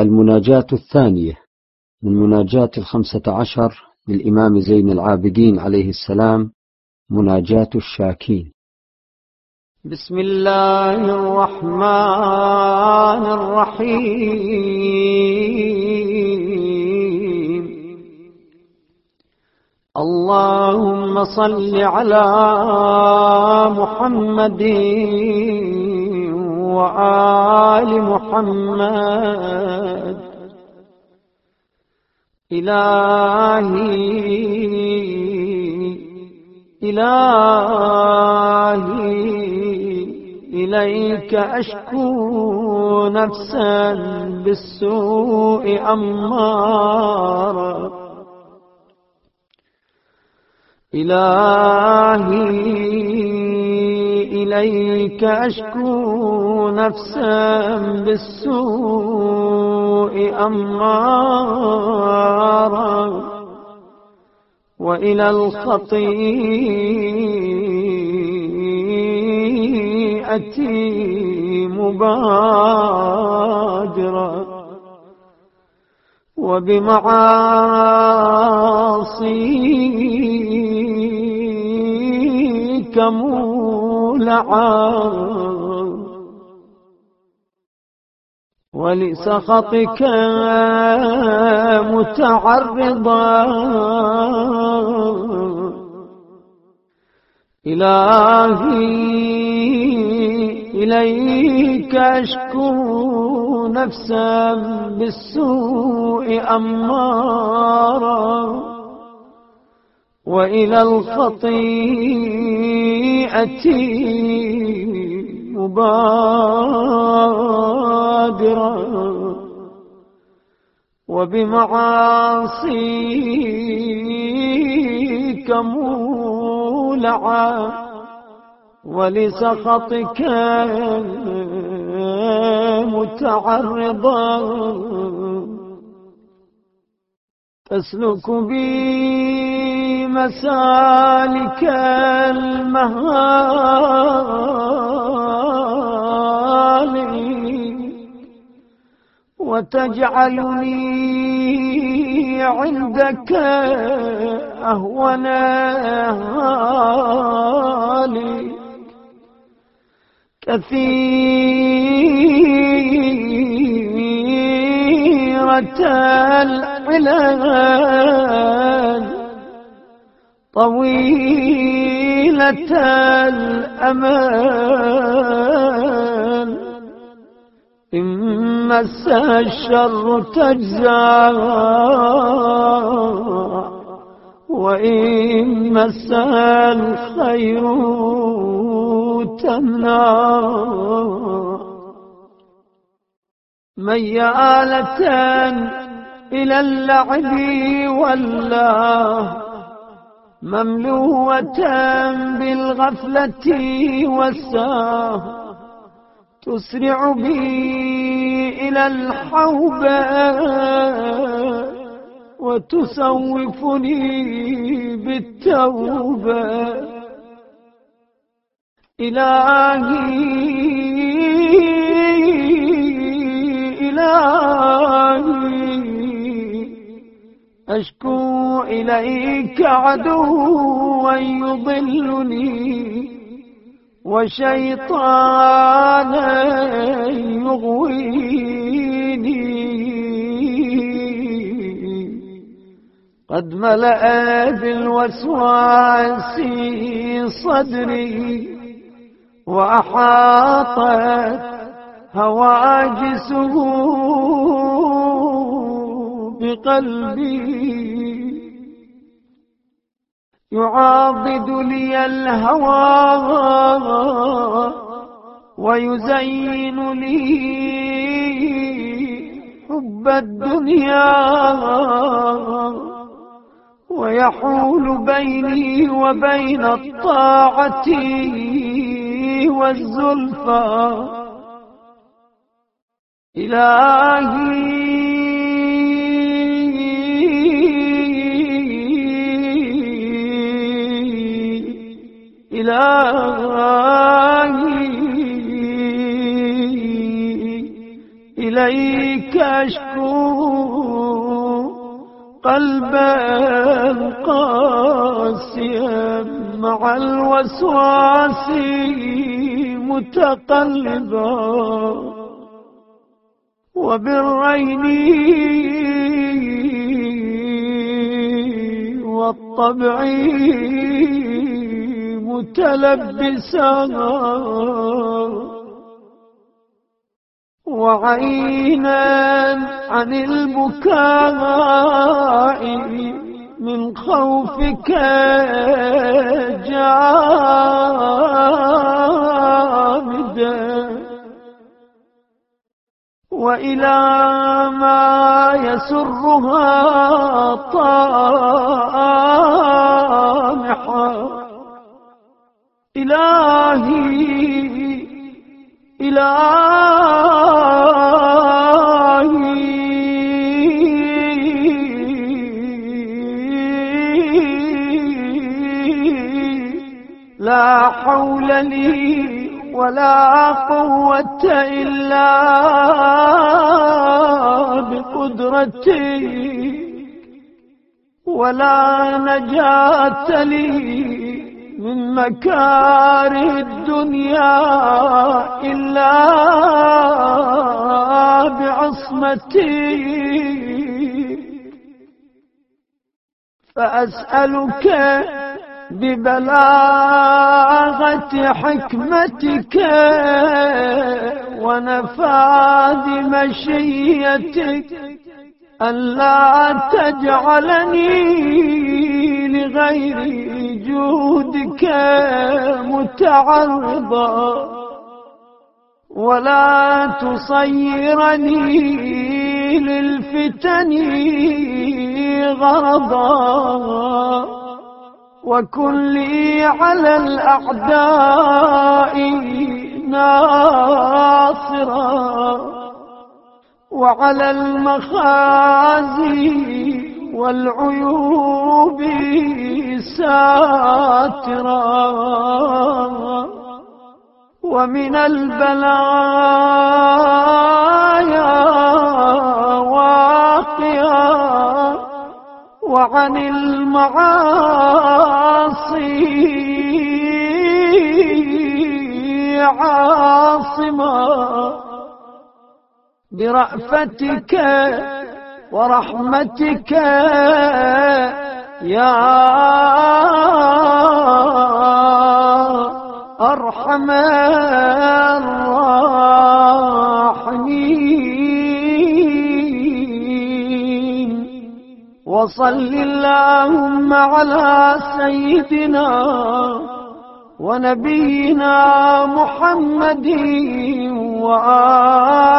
المناجاة الثانية من مناجاة 15 للإمام زين العابدين عليه السلام، مناجاة الشاكين. بسم الله الرحمن الرحيم. اللهم صل على محمد وآل محمد. إلهي إليك أشكو نفسا بالسوء أمارا. إلهي إليك أشكو نفسا بالسوء أمارا، وإلى الخطيئة مبادرا، وبمعاصيك مولعا، ولسخطك متعرضا. إلهي إليك أشكو نفسا بالسوء أمارا، وإلى الخطيئة مبادرا، وبمعاصيك مولعا، ولسخطك متعرضا. تسلك بي مسالك المهالك، وتجعلني عندك أهون هالك. كثيرة العلل، طويلة الأمل، إن مس الشر تجزع، وإن مس الخير تمنع. ميالة إلى اللعب والله، مملوءة بالغفلة والسهو، تسرع بي إلى الحوبة وتسوفني بالتوبة. إلهي أشكو إليك عدوا يضلني، وشيطانا يغويني، قد ملأ بالوسواس صدري، وأحاطت هواجسه بقلبي. يعاضد لي الهوى ويزين لي حب الدنيا، ويحول بيني وبين الطاعة والزلفى. إلهي إليك يشكو قلبا قاسيا مع الوسواس متقلبا، وبالرين والطبع متلبسا، وعينا عن البكاء من خوفك جامدا، وإلى ما يسرها طامحا. إلهي لا حول لي ولا قوة إلا بقدرتك، ولا نجاة لي من مكاره الدنيا إلا بعصمتك، فأسألك ببلاغة حكمتك ونفاذ مشيتك ألا تجعلني لغير جودك متعرضا، ولا تصيرني للفتن غرضا، وكن لي على الأعداء ناصرا، وعلى المخازي والعيوب ساترا، ومن البلايا واقيا، وعن المعاصي عاصما، برأفتك ورحمتك يا أرحم الراحمين. وصل اللهم على سيدنا ونبينا محمد وآله